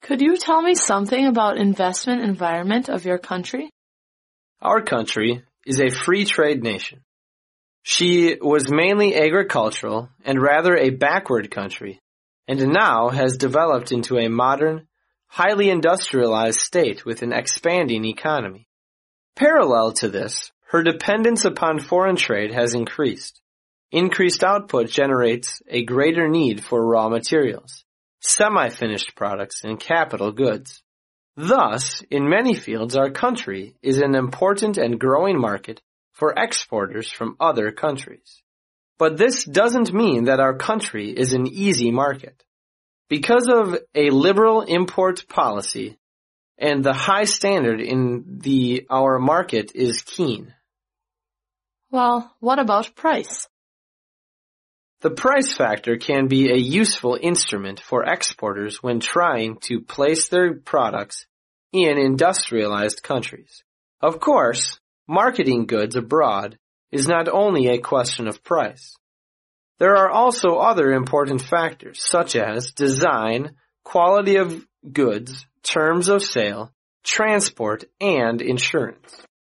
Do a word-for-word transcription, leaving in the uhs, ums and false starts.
Could you tell me something about investment environment of your country? Our country is a free trade nation. She was mainly agricultural and rather a backward country, and now has developed into a modern, highly industrialized state with an expanding economy. Parallel to this, her dependence upon foreign trade has increased. Increased output generates a greater need for raw materials, semi-finished products, and capital goods. Thus, in many fields, our country is an important and growing market for exporters from other countries. But this doesn't mean that our country is an easy market. Because of a liberal import policy and the high standard in the our market is keen. Well, what about price? The price factor can be a useful instrument for exporters when trying to place their products in industrialized countries. Of course, marketing goods abroad is not only a question of price. There are also other important factors such as design, quality of goods, terms of sale, transport, and insurance.